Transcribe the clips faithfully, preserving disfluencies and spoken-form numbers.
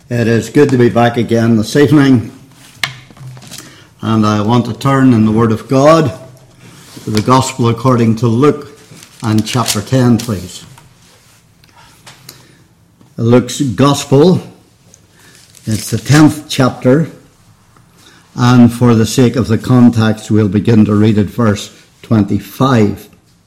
It is good to be back again this evening, and I want to turn in the Word of God to the Gospel according to Luke and chapter ten, please. Luke's Gospel, it's the tenth chapter, and for the sake of the context we'll begin to read at verse twenty-five.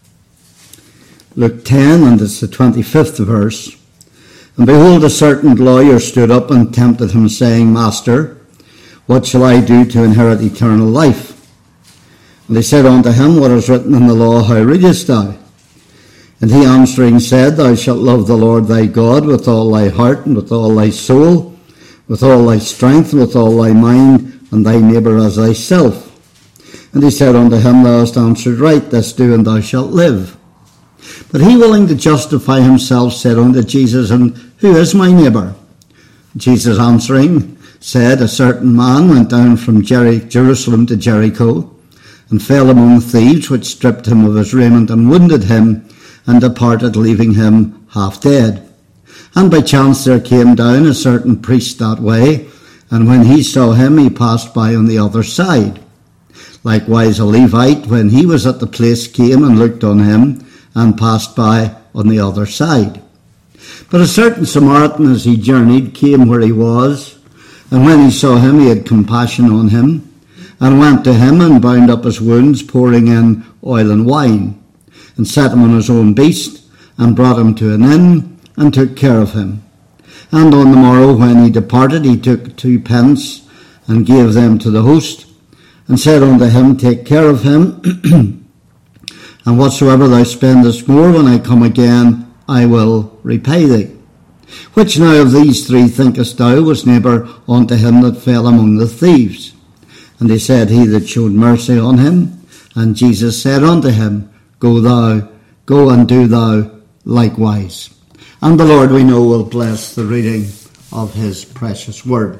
Luke ten, and it's the twenty-fifth verse. And behold, a certain lawyer stood up and tempted him, saying, Master, what shall I do to inherit eternal life? And he said unto him, What is written in the law, how readest thou? And he answering said, Thou shalt love the Lord thy God with all thy heart, and with all thy soul, with all thy strength, and with all thy mind, and thy neighbour as thyself. And he said unto him, Thou hast answered right, this do, and thou shalt live. But he, willing to justify himself, said unto Jesus, And who is my neighbour? Jesus answering said, A certain man went down from Jer- Jerusalem to Jericho, and fell among thieves, which stripped him of his raiment, and wounded him, and departed, leaving him half dead. And by chance there came down a certain priest that way, and when he saw him, he passed by on the other side. Likewise a Levite, when he was at the place, came and looked on him, and passed by on the other side. But a certain Samaritan, as he journeyed, came where he was, and when he saw him, he had compassion on him, and went to him, and bound up his wounds, pouring in oil and wine, and set him on his own beast, and brought him to an inn, and took care of him. And on the morrow, when he departed, he took two pence, and gave them to the host, and said unto him, Take care of him, and whatsoever thou spendest more, when I come again, I will repay thee. Which now of these three thinkest thou was neighbour unto him that fell among the thieves? And he said, He that showed mercy on him. And Jesus said unto him, Go thou, go and do thou likewise. And the Lord, we know, will bless the reading of his precious word.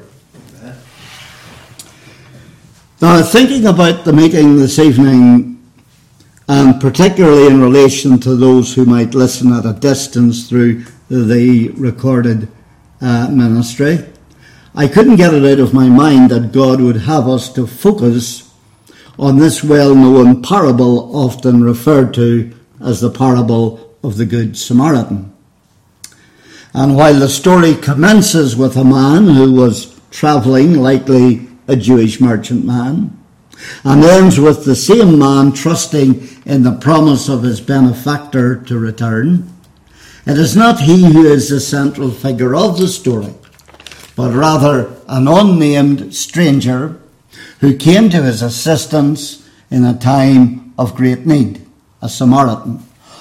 Now, thinking about the meeting this evening, and particularly in relation to those who might listen at a distance through the recorded uh, ministry, I couldn't get it out of my mind that God would have us to focus on this well-known parable, often referred to as the parable of the Good Samaritan. And while the story commences with a man who was travelling, likely a Jewish merchant man, and ends with the same man trusting in the promise of his benefactor to return, it is not he who is the central figure of the story, but rather an unnamed stranger who came to his assistance in a time of great need, a Samaritan.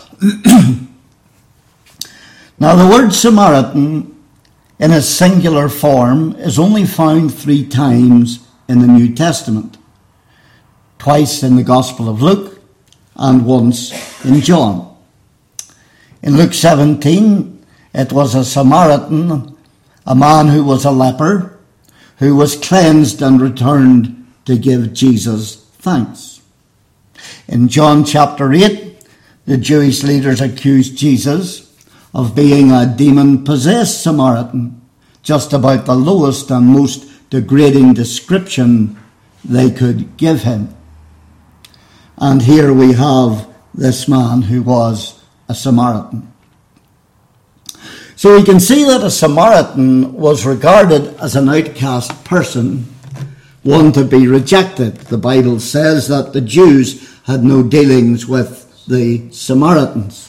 Now, the word Samaritan in its singular form is only found three times in the New Testament. Twice in the Gospel of Luke, and once in John. In Luke seventeen, it was a Samaritan, a man who was a leper, who was cleansed and returned to give Jesus thanks. In John chapter eight, the Jewish leaders accused Jesus of being a demon-possessed Samaritan, just about the lowest and most degrading description they could give him. And here we have this man who was a Samaritan. So we can see that a Samaritan was regarded as an outcast person, one to be rejected. The Bible says that the Jews had no dealings with the Samaritans.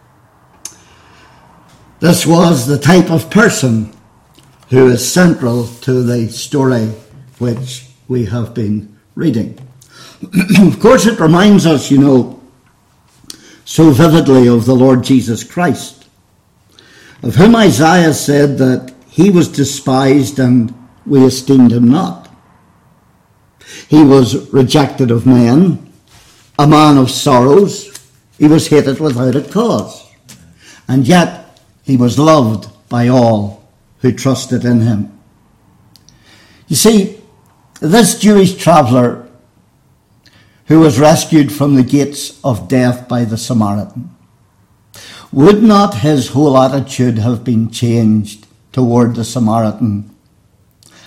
This was the type of person who is central to the story which we have been reading. Of course, it reminds us, you know, so vividly of the Lord Jesus Christ, of whom Isaiah said that he was despised and we esteemed him not. He was rejected of men, a man of sorrows. He was hated without a cause. And yet he was loved by all who trusted in him. You see, this Jewish traveller who was rescued from the gates of death by the Samaritan, would not his whole attitude have been changed toward the Samaritan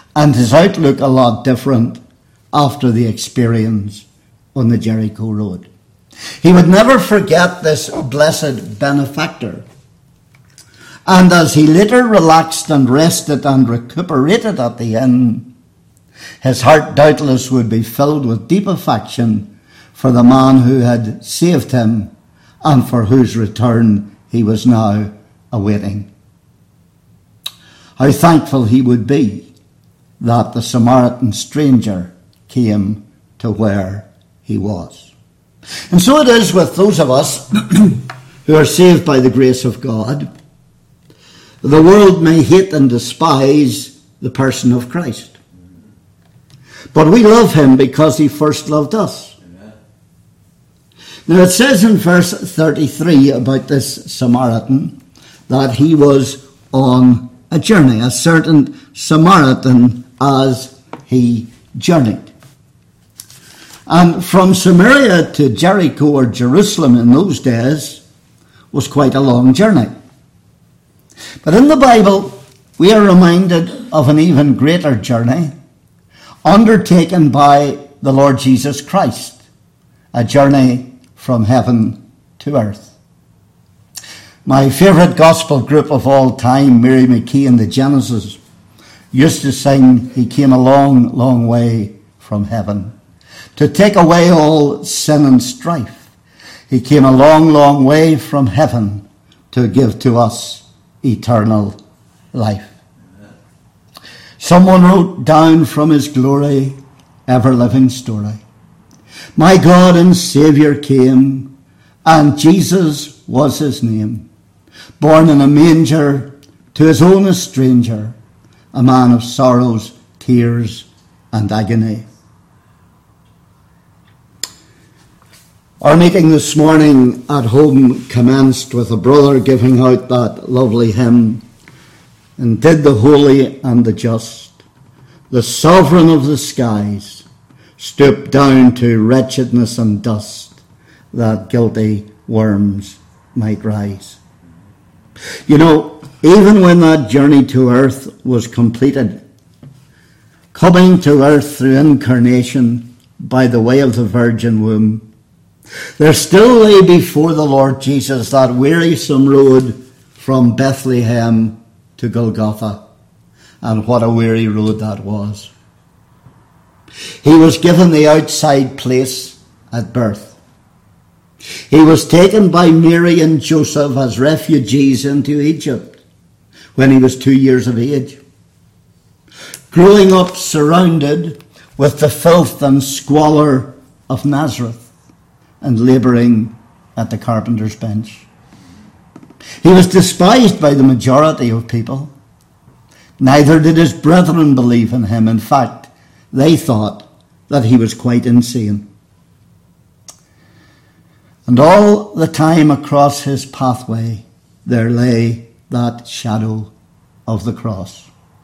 and his outlook a lot different after the experience on the Jericho Road. He would never forget this blessed benefactor. And as he later relaxed and rested and recuperated at the inn, his heart doubtless would be filled with deep affection for the man who had saved him and for whose return he was now awaiting. How thankful he would be that the Samaritan stranger came to where he was. And so it is with those of us who are saved by the grace of God. The world may hate and despise the person of Christ, but we love him because he first loved us. Amen. Now it says in verse thirty-three about this Samaritan that he was on a journey, a certain Samaritan as he journeyed. And from Samaria to Jericho or Jerusalem in those days was quite a long journey. But in the Bible, we are reminded of an even greater journey undertaken by the Lord Jesus Christ, a journey from heaven to earth. My favourite gospel group of all time, Mary McKee and the Genesis, used to sing, "He came a long, long way from heaven to take away all sin and strife. He came a long, long way from heaven to give to us eternal life." Someone wrote down from his glory, ever-living story, "My God and Saviour came, and Jesus was his name. Born in a manger, to his own a stranger, a man of sorrows, tears, and agony." Our meeting this morning at home commenced with a brother giving out that lovely hymn, "And did the holy and the just, the sovereign of the skies, stoop down to wretchedness and dust, that guilty worms might rise." You know, even when that journey to earth was completed, coming to earth through incarnation by the way of the virgin womb, there still lay before the Lord Jesus that wearisome road from Bethlehem to Golgotha. And what a weary road that was. He was given the outside place at birth. He was taken by Mary and Joseph as refugees into Egypt when he was two years of age, growing up surrounded with the filth and squalor of Nazareth and labouring at the carpenter's bench. He was despised by the majority of people. Neither did his brethren believe in him. In fact, they thought that he was quite insane. And all the time across his pathway there lay that shadow of the cross.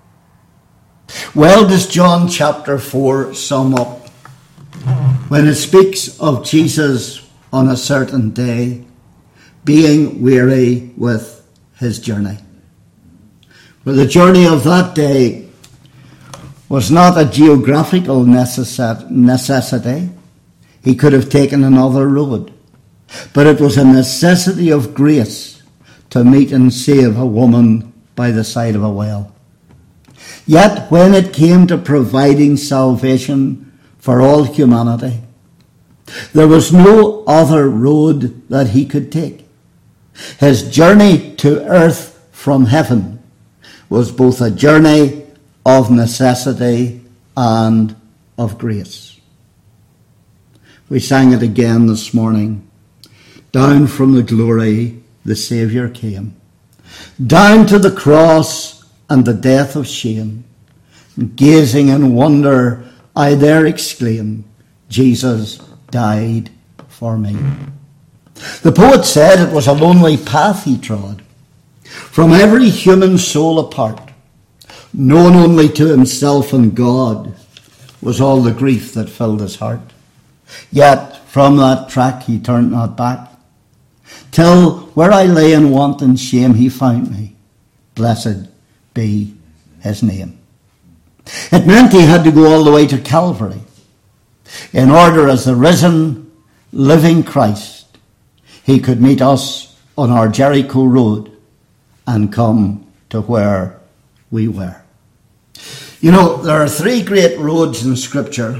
Well does John chapter four sum up when it speaks of Jesus on a certain day being weary with his journey. For the journey of that day was not a geographical necessity. He could have taken another road. But it was a necessity of grace to meet and save a woman by the side of a well. Yet when it came to providing salvation for all humanity, there was no other road that he could take. His journey to earth from heaven was both a journey of necessity and of grace. We sang it again this morning. Down from the glory the Saviour came, down to the cross and the death of shame. And gazing in wonder, I there exclaim, Jesus died for me. The poet said it was a lonely path he trod, from every human soul apart. Known only to himself and God was all the grief that filled his heart. Yet from that track he turned not back, till where I lay in want and shame he found me. Blessed be his name. It meant he had to go all the way to Calvary in order, as the risen, living Christ, he could meet us on our Jericho road and come to where we were. You know, there are three great roads in Scripture.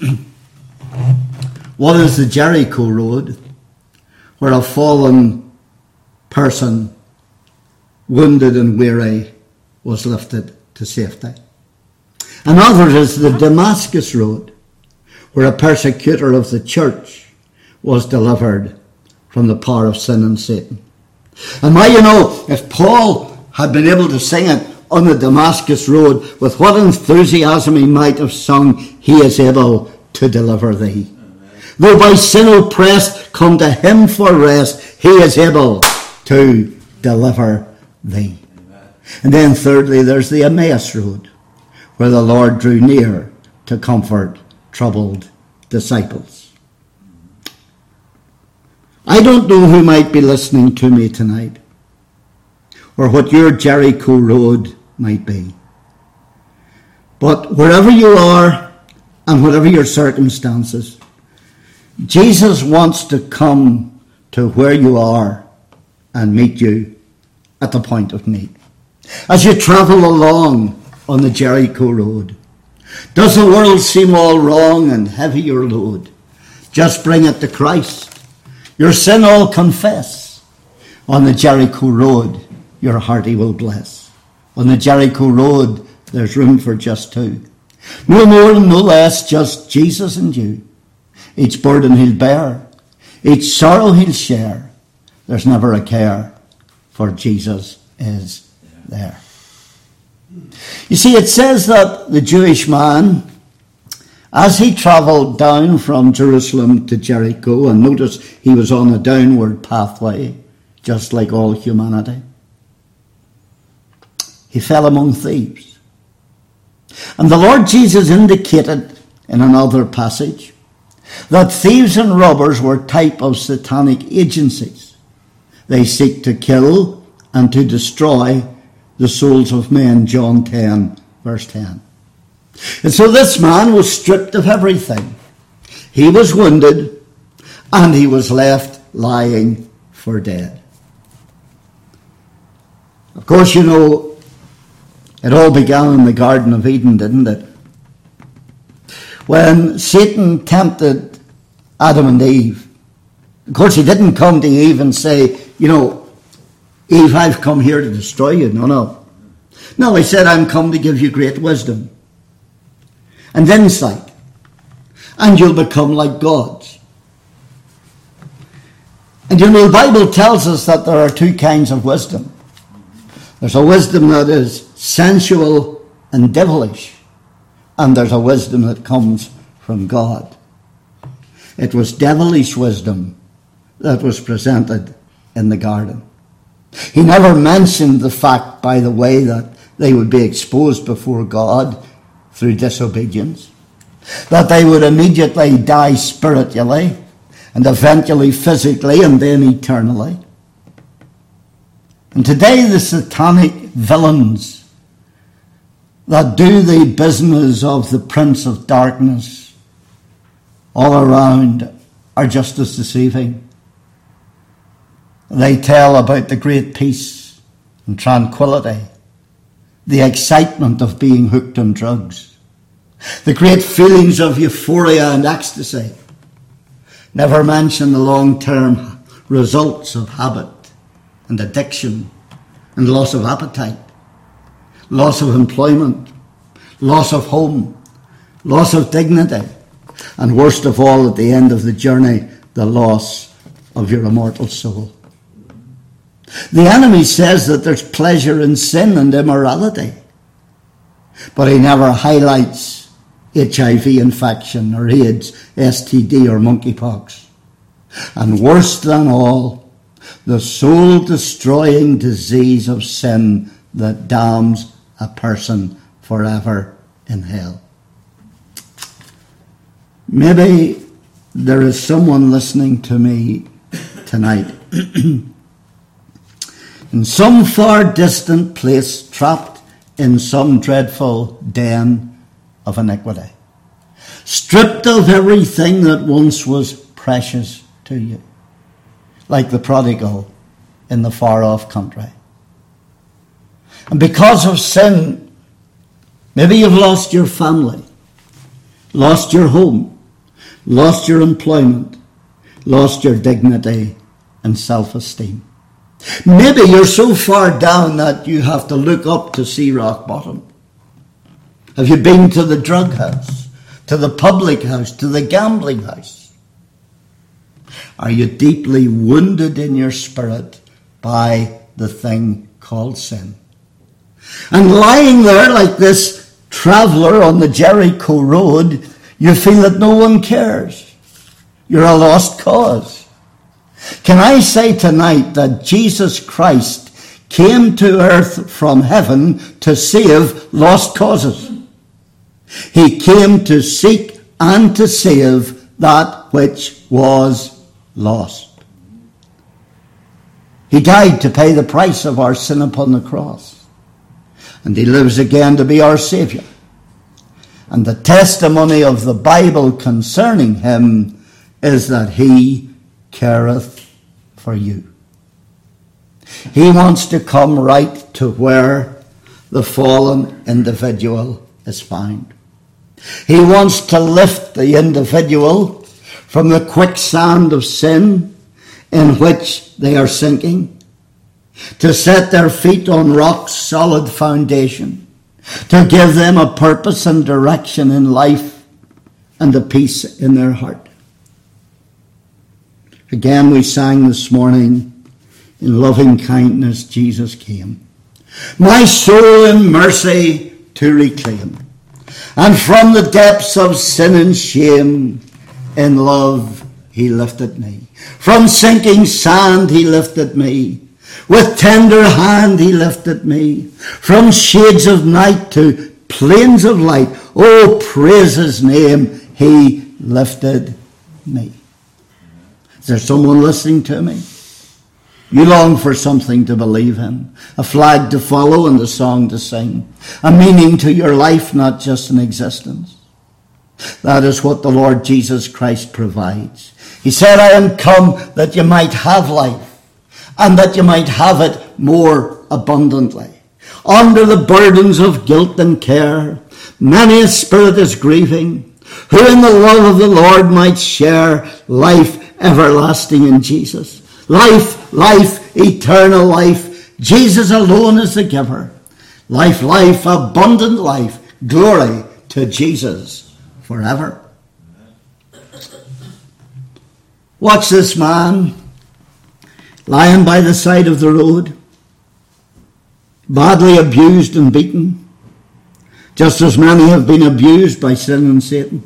One is the Jericho road, where a fallen person, wounded and weary, was lifted to safety. Another is the Damascus road, where a persecutor of the church was delivered from the power of sin and Satan. And now, you know, if Paul had been able to sing it on the Damascus road, with what enthusiasm he might have sung, he is able to deliver thee. Amen. Though by sin oppressed, come to him for rest, he is able to deliver thee. Amen. And then thirdly, there's the Emmaus road, where the Lord drew near to comfort troubled disciples. I don't know who might be listening to me tonight, or what your Jericho road might be. But wherever you are and whatever your circumstances, Jesus wants to come to where you are and meet you at the point of need. As you travel along on the Jericho road, does the world seem all wrong and heavy your load? Just bring it to Christ. Your sin all confess. On the Jericho road, your heart he will bless. On the Jericho road, there's room for just two. No more and no less, just Jesus and you. Each burden he'll bear, each sorrow he'll share. There's never a care, for Jesus is there. You see, it says that the Jewish man, as he travelled down from Jerusalem to Jericho, and notice he was on a downward pathway, just like all humanity, he fell among thieves. And the Lord Jesus indicated in another passage that thieves and robbers were type of satanic agencies. They seek to kill and to destroy the souls of men, John ten, verse ten. And so this man was stripped of everything. He was wounded, and he was left lying for dead. Of course, you know, it all began in the Garden of Eden, didn't it? When Satan tempted Adam and Eve. Of course, he didn't come to Eve and say, you know, Eve, I've come here to destroy you. No, no. No, he said, I'm come to give you great wisdom and insight, and you'll become like gods. And you know, the Bible tells us that there are two kinds of wisdom. There's a wisdom that is sensual and devilish, and there's a wisdom that comes from God. It was devilish wisdom that was presented in the garden. He never mentioned the fact, by the way, that they would be exposed before God through disobedience, that they would immediately die spiritually, and eventually physically, and then eternally. And today the satanic villains that do the business of the Prince of Darkness all around are just as deceiving. They tell about the great peace and tranquility, the excitement of being hooked on drugs, the great feelings of euphoria and ecstasy. Never mention the long-term results of habit and addiction and loss of appetite, loss of employment, loss of home, loss of dignity, and worst of all, at the end of the journey, the loss of your immortal soul. The enemy says that there's pleasure in sin and immorality, but he never highlights H I V infection or AIDS, S T D or monkeypox. And worse than all, the soul-destroying disease of sin that damns a person forever in hell. Maybe there is someone listening to me tonight in some far distant place, trapped in some dreadful den of iniquity. Stripped of everything that once was precious to you. Like the prodigal in the far-off country. And because of sin, maybe you've lost your family, lost your home, lost your employment, lost your dignity and self-esteem. Maybe you're so far down that you have to look up to see rock bottom. Have you been to the drug house, to the public house, to the gambling house? Are you deeply wounded in your spirit by the thing called sin? And lying there like this traveller on the Jericho road, you feel that no one cares. You're a lost cause. Can I say tonight that Jesus Christ came to earth from heaven to save lost causes? He came to seek and to save that which was lost. He died to pay the price of our sin upon the cross. And he lives again to be our Saviour. And the testimony of the Bible concerning him is that he careth for you. He wants to come right to where the fallen individual is found. He wants to lift the individual from the quicksand of sin in which they are sinking, to set their feet on rock's solid foundation, to give them a purpose and direction in life and a peace in their heart. Again, we sang this morning, in loving kindness Jesus came, my soul in mercy to reclaim, and from the depths of sin and shame, in love he lifted me. From sinking sand he lifted me. With tender hand he lifted me. From shades of night to plains of light. Oh, praise his name. He lifted me. Is there someone listening to me? You long for something to believe in. A flag to follow and a song to sing. A meaning to your life, not just an existence. That is what the Lord Jesus Christ provides. He said, I am come that you might have life, and that you might have it more abundantly. Under the burdens of guilt and care, many a spirit is grieving, who in the love of the Lord might share life everlasting in Jesus. Life, life, eternal life. Jesus alone is the giver. Life, life, abundant life. Glory to Jesus forever. Watch this man lying by the side of the road, badly abused and beaten, just as many have been abused by sin and Satan.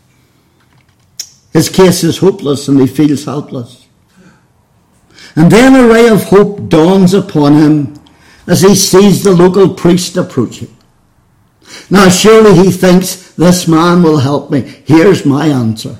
His case is hopeless and he feels helpless. And then a ray of hope dawns upon him as he sees the local priest approaching. Now surely he thinks, this man will help me. Here's my answer.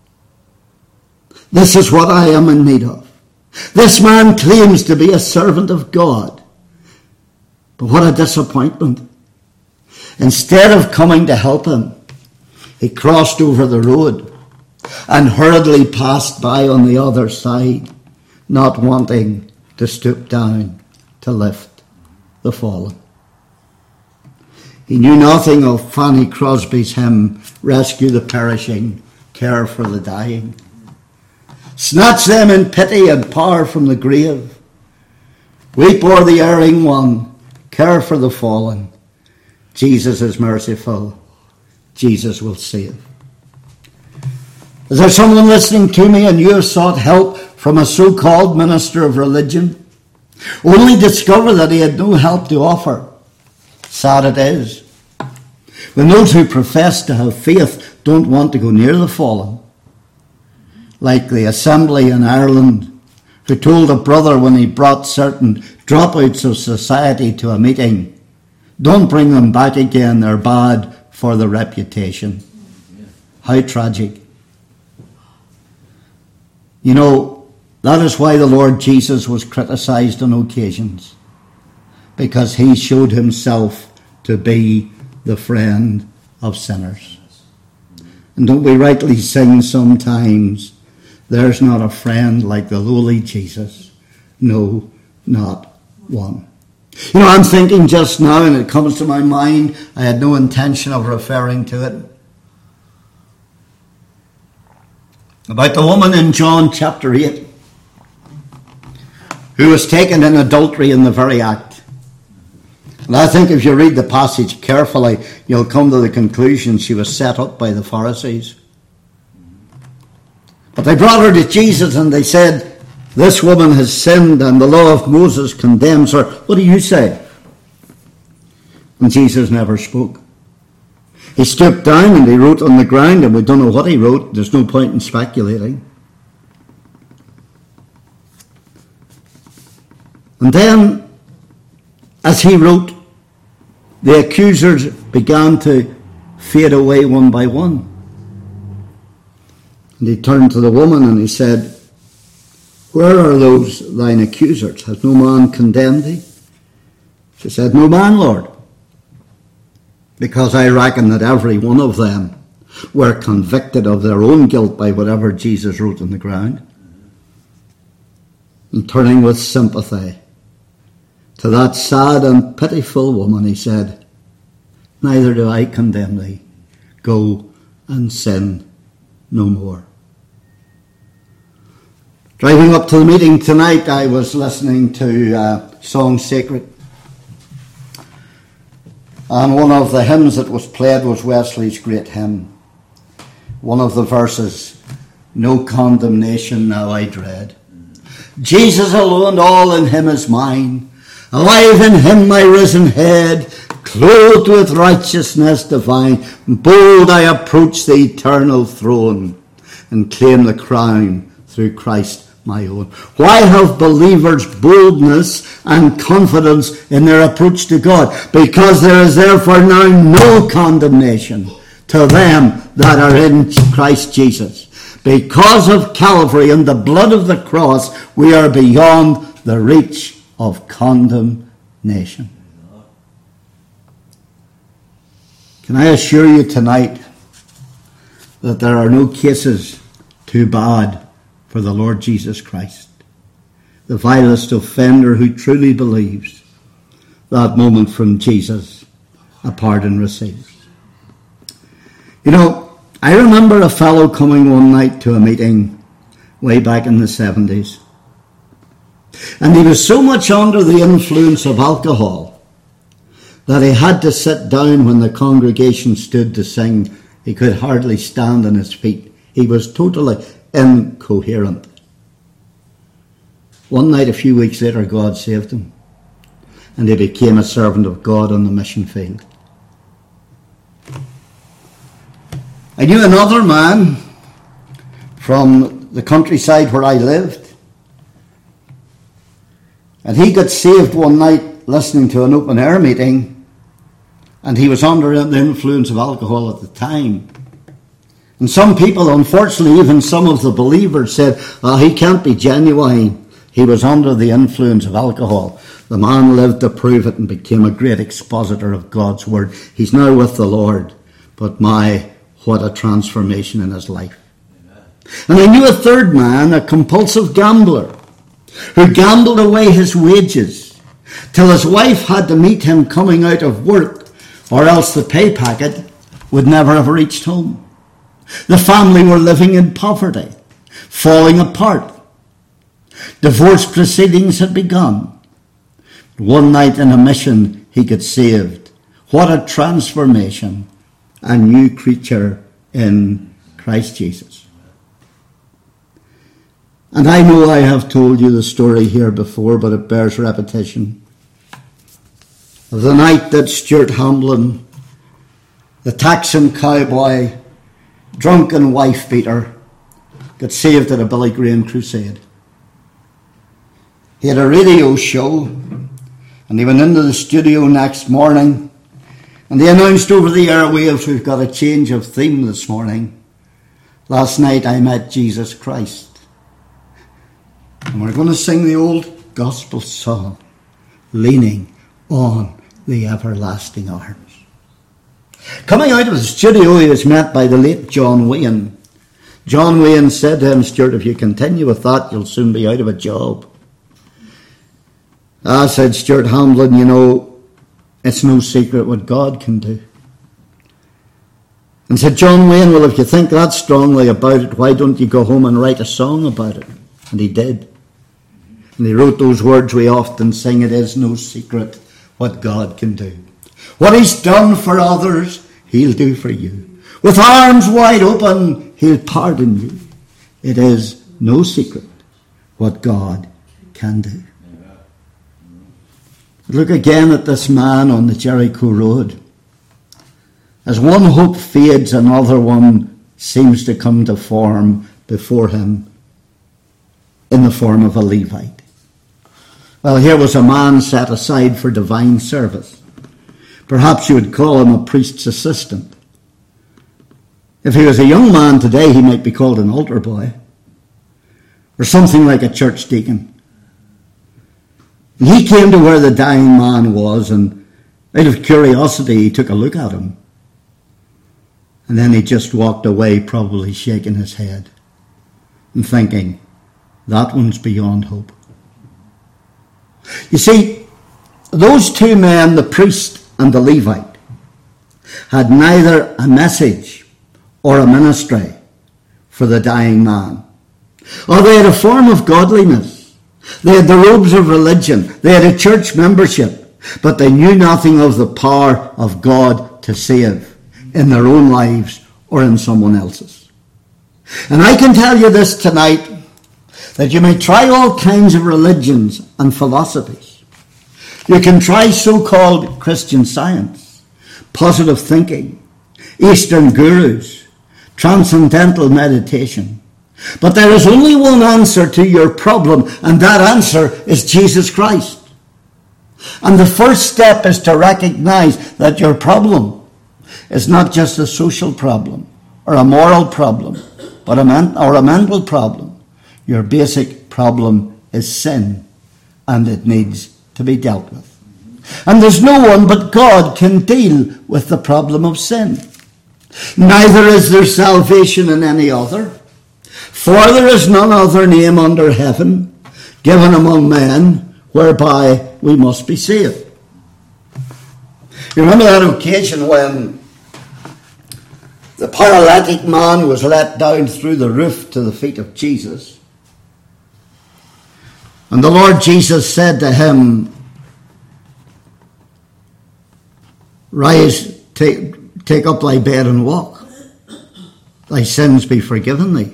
This is what I am in need of. This man claims to be a servant of God. But what a disappointment. Instead of coming to help him, he crossed over the road and hurriedly passed by on the other side, not wanting to stoop down to lift the fallen. He knew nothing of Fanny Crosby's hymn, Rescue the Perishing, Care for the Dying. Snatch them in pity and power from the grave. Weep o'er the erring one, care for the fallen. Jesus is merciful. Jesus will save. Is there someone listening to me and you have sought help from a so-called minister of religion, only discover that he had no help to offer? Sad it is. When those who profess to have faith don't want to go near the fallen. Like the assembly in Ireland, who told a brother when he brought certain dropouts of society to a meeting, don't bring them back again, they're bad for the reputation. How tragic. You know, that is why the Lord Jesus was criticized on occasions, because he showed himself to be the friend of sinners. And don't we rightly sing sometimes, there's not a friend like the lowly Jesus, no, not one. You know, I'm thinking just now, and it comes to my mind, I had no intention of referring to it, about the woman in John chapter eight, who was taken in adultery in the very act. And I think if you read the passage carefully, you'll come to the conclusion she was set up by the Pharisees. But they brought her to Jesus and they said, this woman has sinned and the law of Moses condemns her. What do you say? And Jesus never spoke. He stooped down and he wrote on the ground, and we don't know what he wrote. There's no point in speculating. And then, as he wrote, the accusers began to fade away one by one. And he turned to the woman and he said, where are those thine accusers? Has no man condemned thee? She said, no man, Lord. Because I reckon that every one of them were convicted of their own guilt by whatever Jesus wrote on the ground. And turning with sympathy to that sad and pitiful woman, he said, neither do I condemn thee. Go and sin no more. Driving up to the meeting tonight, I was listening to uh, Song Sacred. And one of the hymns that was played was Wesley's great hymn. One of the verses, no condemnation now I dread. Jesus alone, all in him is mine. Alive in him my risen head, clothed with righteousness divine. Bold I approach the eternal throne and claim the crown through Christ my own. Why have believers boldness and confidence in their approach to God? Because there is therefore now no condemnation to them that are in Christ Jesus. Because of Calvary and the blood of the cross, we are beyond the reach of condemnation. Can I assure you tonight that there are no cases too bad for the Lord Jesus Christ, the vilest offender who truly believes that moment from Jesus a pardon receives. You know, I remember a fellow coming one night to a meeting way back in the seventies, and he was so much under the influence of alcohol that he had to sit down when the congregation stood to sing. He could hardly stand on his feet. He was totally incoherent. One night, a few weeks later, God saved him, and he became a servant of God on the mission field. I knew another man from the countryside where I lived, and he got saved one night listening to an open air meeting, and he was under the influence of alcohol at the time. And some people, unfortunately, even some of the believers said, oh, he can't be genuine. He was under the influence of alcohol. The man lived to prove it and became a great expositor of God's word. He's now with the Lord. But my, what a transformation in his life. Amen. And I knew a third man, a compulsive gambler, who gambled away his wages till his wife had to meet him coming out of work, or else the pay packet would never have reached home. The family were living in poverty, falling apart. Divorce proceedings had begun. One night in a mission, he got saved. What a transformation. A new creature in Christ Jesus. And I know I have told you the story here before, but it bears repetition. Of the night that Stuart Hamblin, the Texan cowboy, drunken wife beater, got saved at a Billy Graham crusade. He had a radio show, and he went into the studio next morning, and they announced over the airwaves, we've got a change of theme this morning. Last night I met Jesus Christ. And we're going to sing the old gospel song, Leaning on the Everlasting Arms. Coming out of the studio, he was met by the late John Wayne. John Wayne said to him, "Stuart, if you continue with that, you'll soon be out of a job." I said, "Stuart Hamblin, you know, it's no secret what God can do." And said John Wayne, "Well, if you think that strongly about it, why don't you go home and write a song about it?" And he did. And he wrote those words we often sing, "It is no secret what God can do. What he's done for others, he'll do for you. With arms wide open, he'll pardon you. It is no secret what God can do." Look again at this man on the Jericho Road. As one hope fades, another one seems to come to form before him in the form of a Levite. Well, here was a man set aside for divine service. Perhaps you would call him a priest's assistant. If he was a young man today, he might be called an altar boy or something like a church deacon. And he came to where the dying man was, and out of curiosity, he took a look at him. And then he just walked away, probably shaking his head and thinking, that one's beyond hope. You see, those two men, the priest and the Levite, had neither a message or a ministry for the dying man. Or they had a form of godliness. They had the robes of religion. They had a church membership. But they knew nothing of the power of God to save in their own lives or in someone else's. And I can tell you this tonight, that you may try all kinds of religions and philosophies. You can try so-called Christian Science, positive thinking, Eastern gurus, transcendental meditation. But there is only one answer to your problem, and that answer is Jesus Christ. And the first step is to recognize that your problem is not just a social problem or a moral problem, but a men- or a mental problem. Your basic problem is sin, and it needs to be dealt with. And there's no one but God can deal with the problem of sin. Neither is there salvation in any other, for there is none other name under heaven given among men whereby we must be saved. You remember that occasion when the paralytic man was let down through the roof to the feet of Jesus? And the Lord Jesus said to him, "Rise, take, take up thy bed and walk. Thy sins be forgiven thee."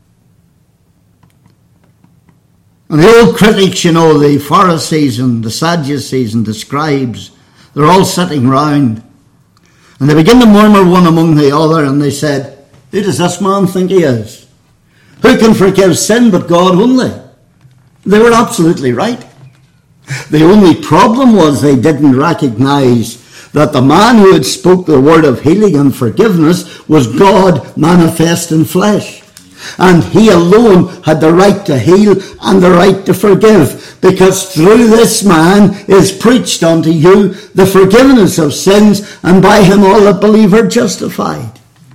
And the old critics, you know, the Pharisees and the Sadducees and the scribes, they're all sitting round. And they begin to murmur one among the other, and they said, "Who does this man think he is? Who can forgive sin but God only?" They were absolutely right. The only problem was they didn't recognize that the man who had spoke the word of healing and forgiveness was God manifest in flesh. And he alone had the right to heal and the right to forgive, because through this man is preached unto you the forgiveness of sins, and by him all that believe are justified.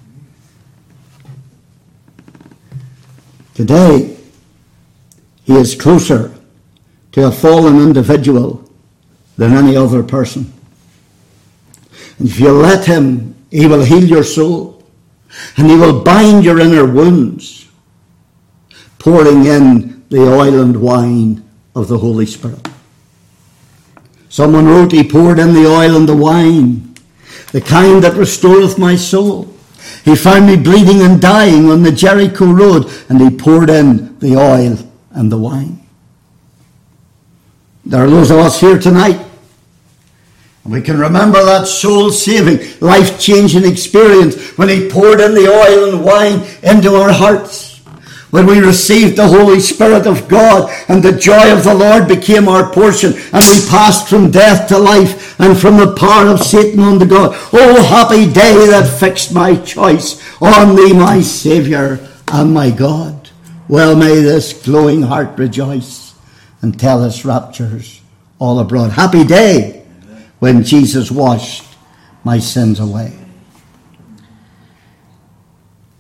Today, he is closer to a fallen individual than any other person. And if you let him, he will heal your soul, and he will bind your inner wounds, pouring in the oil and wine of the Holy Spirit. Someone wrote, "He poured in the oil and the wine, the kind that restoreth my soul. He found me bleeding and dying on the Jericho road, and he poured in the oil and the wine." There are those of us here tonight, and we can remember that soul-saving, life-changing experience when he poured in the oil and wine into our hearts, when we received the Holy Spirit of God, and the joy of the Lord became our portion, and we passed from death to life, and from the power of Satan unto God. Oh, happy day that fixed my choice on thee, my Saviour and my God. Well may this glowing heart rejoice and tell its raptures all abroad. Happy day when Jesus washed my sins away.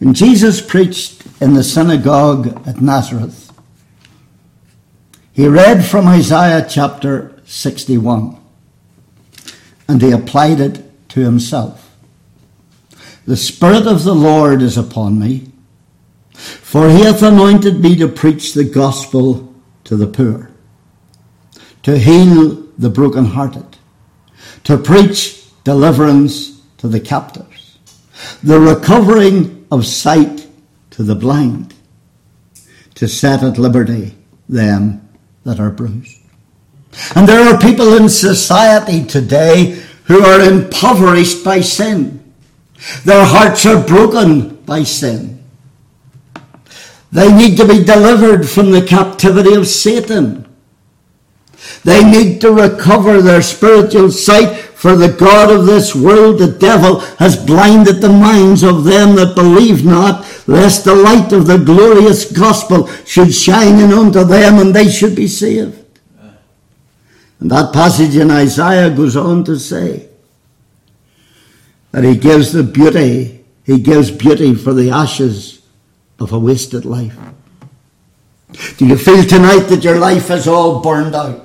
When Jesus preached in the synagogue at Nazareth, he read from Isaiah chapter sixty-one, and he applied it to himself. The Spirit of the Lord is upon me, for he hath anointed me to preach the gospel to the poor, to heal the brokenhearted, to preach deliverance to the captives, the recovering of sight to the blind, to set at liberty them that are bruised. And there are people in society today who are impoverished by sin. Their hearts are broken by sin. They need to be delivered from the captivity of Satan. They need to recover their spiritual sight, for the God of this world, the devil, has blinded the minds of them that believe not, lest the light of the glorious gospel should shine in unto them, and they should be saved. And that passage in Isaiah goes on to say that he gives the beauty, he gives beauty for the ashes of a wasted life. Do you feel tonight that your life is all burned out?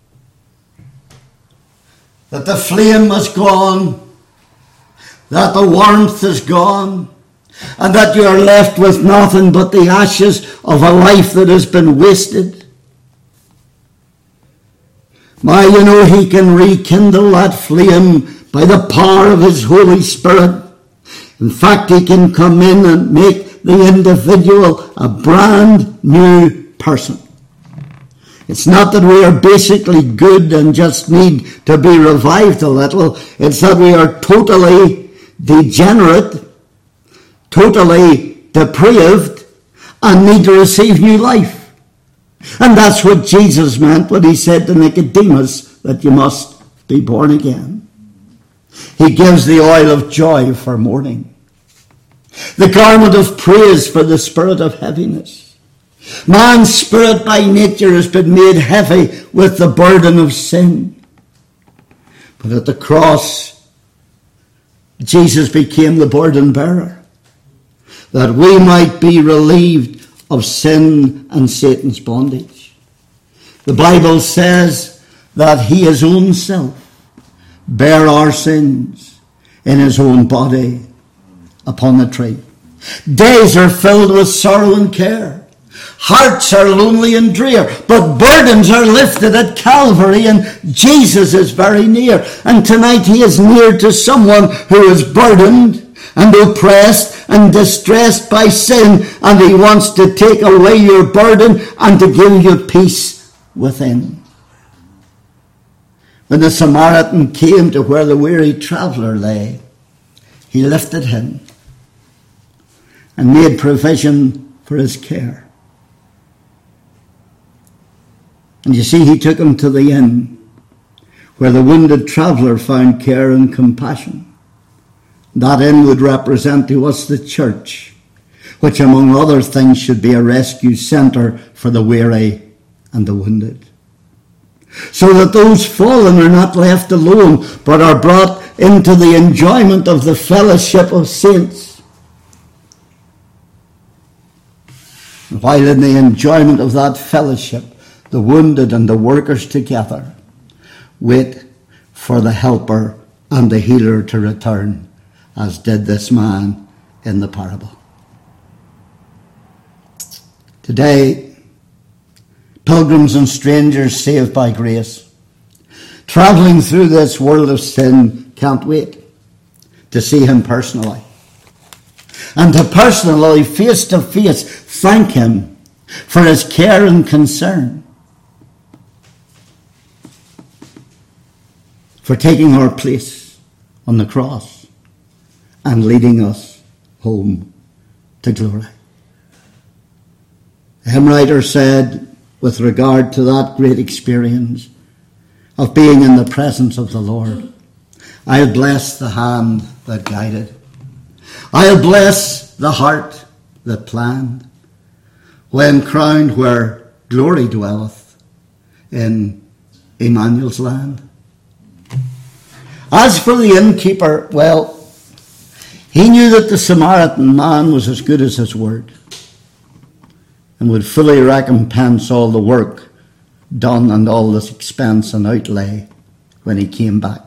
That the flame is gone, that the warmth is gone, and that you are left with nothing but the ashes of a life that has been wasted? My, you know, he can rekindle that flame by the power of his Holy Spirit. In fact, he can come in and make the individual a brand new person. It's not that we are basically good and just need to be revived a little. It's that we are totally degenerate, totally depraved, and need to receive new life. And that's what Jesus meant when he said to Nicodemus that you must be born again. He gives the oil of joy for mourning, the garment of praise for the spirit of heaviness. Man's spirit by nature has been made heavy with the burden of sin. But at the cross, Jesus became the burden bearer, that we might be relieved of sin and Satan's bondage. The Bible says that he, his own self, bare our sins in his own body upon the tree. Days are filled with sorrow and care. Hearts are lonely and drear, but burdens are lifted at Calvary, and Jesus is very near. And tonight he is near to someone who is burdened and oppressed and distressed by sin, and he wants to take away your burden and to give you peace within. When the Samaritan came to where the weary traveller lay, he lifted him and made provision for his care. And you see, he took him to the inn where the wounded traveller found care and compassion. That inn would represent to us the church, which among other things should be a rescue centre for the weary and the wounded, so that those fallen are not left alone, but are brought into the enjoyment of the fellowship of saints. While in the enjoyment of that fellowship, the wounded and the workers together wait for the helper and the healer to return, as did this man in the parable. Today, pilgrims and strangers saved by grace, travelling through this world of sin, can't wait to see him personally, and to personally, face to face, thank him for his care and concern, for taking our place on the cross and leading us home to glory. The hymn writer said, with regard to that great experience of being in the presence of the Lord, I'll bless the hand that guided. I'll bless the heart that planned, when crowned where glory dwelleth in Emmanuel's land. As for the innkeeper, well, He knew that the Samaritan man was as good as his word and would fully recompense all the work done and all this expense and outlay when he came back.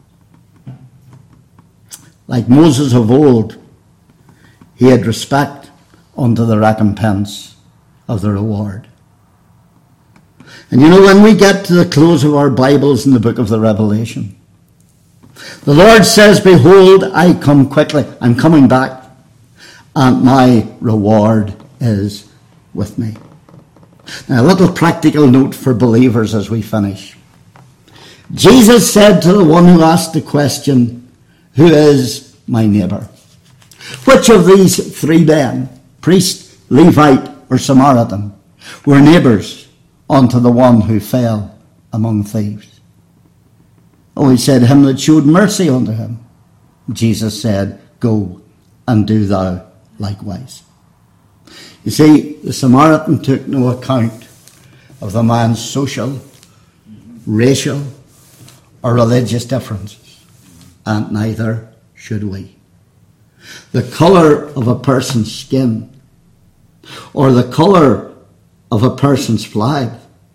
Like Moses of old, he had respect unto the recompense of the reward. And you know, when we get to the close of our Bibles in the book of the Revelation, the Lord says, behold, I come quickly. I'm coming back, and my reward is with me. Now, a little practical note for believers as we finish. Jesus said to the one who asked the question, who is my neighbour? Which of these three men, priest, Levite, or Samaritan, were neighbours unto the one who fell among thieves? Oh, he said, him that showed mercy unto him. Jesus said, go and do thou likewise. You see, the Samaritan took no account of the man's social, racial, or religious differences, and neither should we. The colour of a person's skin, or the colour of a person's flag,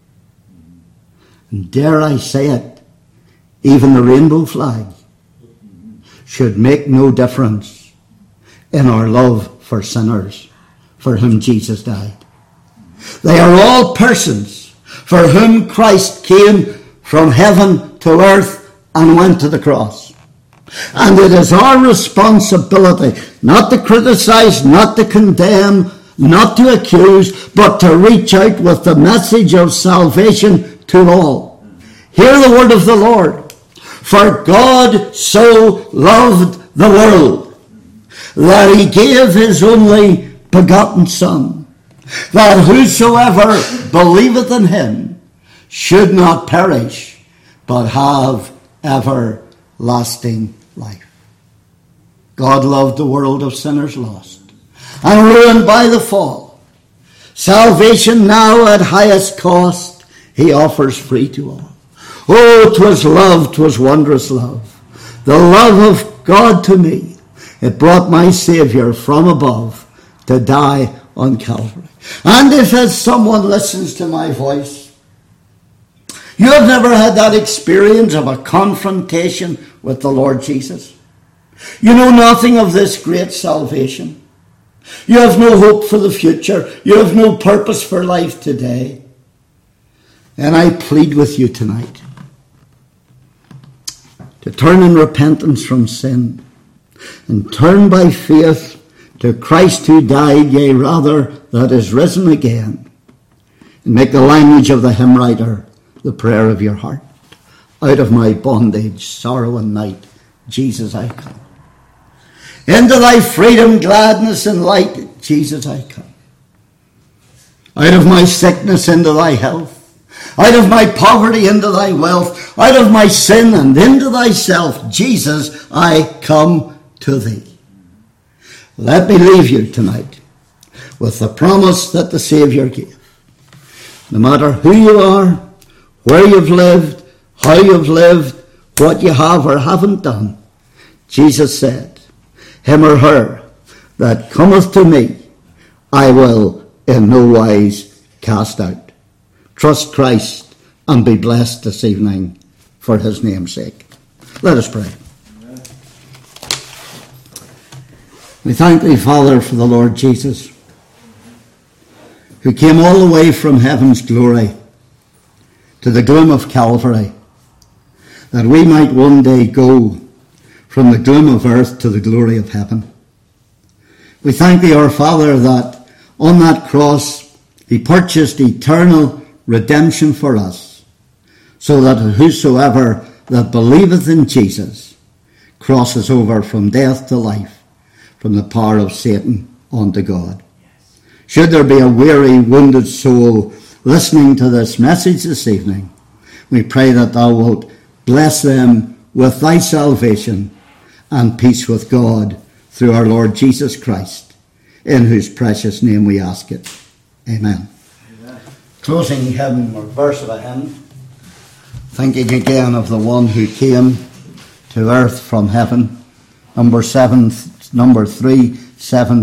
and dare I say it, even the rainbow flag, should make no difference in our love for sinners for whom Jesus died. They are all persons for whom Christ came from heaven to earth and went to the cross. And it is our responsibility not to criticize, not to condemn, not to accuse, but to reach out with the message of salvation to all. Hear the word of the Lord. For God so loved the world that he gave his only begotten Son, that whosoever believeth in him should not perish, but have everlasting life. God loved the world of sinners lost and ruined by the fall. Salvation now at highest cost he offers free to all. Oh, 'twas love, 'twas wondrous love, the love of God to me. It brought my Saviour from above to die on Calvary. And if as someone listens to my voice, you have never had that experience of a confrontation with the Lord Jesus, you know nothing of this great salvation, you have no hope for the future, you have no purpose for life today, and I plead with you tonight to turn in repentance from sin and turn by faith to Christ who died, yea, rather, that is risen again, and make the language of the hymn writer the prayer of your heart. Out of my bondage, sorrow and night, Jesus, I come. Into thy freedom, gladness and light, Jesus, I come. Out of my sickness into thy health, out of my poverty into thy wealth, out of my sin and into thyself, Jesus, I come to thee. Let me leave you tonight with the promise that the Saviour gave. No matter who you are, where you've lived, how you've lived, what you have or haven't done, Jesus said, him or her that cometh to me, I will in no wise cast out. Trust Christ and be blessed this evening for his name's sake. Let us pray. We thank thee, Father, for the Lord Jesus, who came all the way from heaven's glory to the gloom of Calvary, that we might one day go from the gloom of earth to the glory of heaven. We thank thee, our Father, that on that cross he purchased eternal redemption for us, so that whosoever that believeth in Jesus crosses over from death to life, from the power of Satan unto God. Should there be a weary, wounded soul listening to this message this evening, we pray that thou wilt bless them with thy salvation and peace with God through our Lord Jesus Christ, in whose precious name we ask it. Amen. Amen. Closing hymn or verse of a hymn, thinking again of the one who came to earth from heaven, number seven number three seven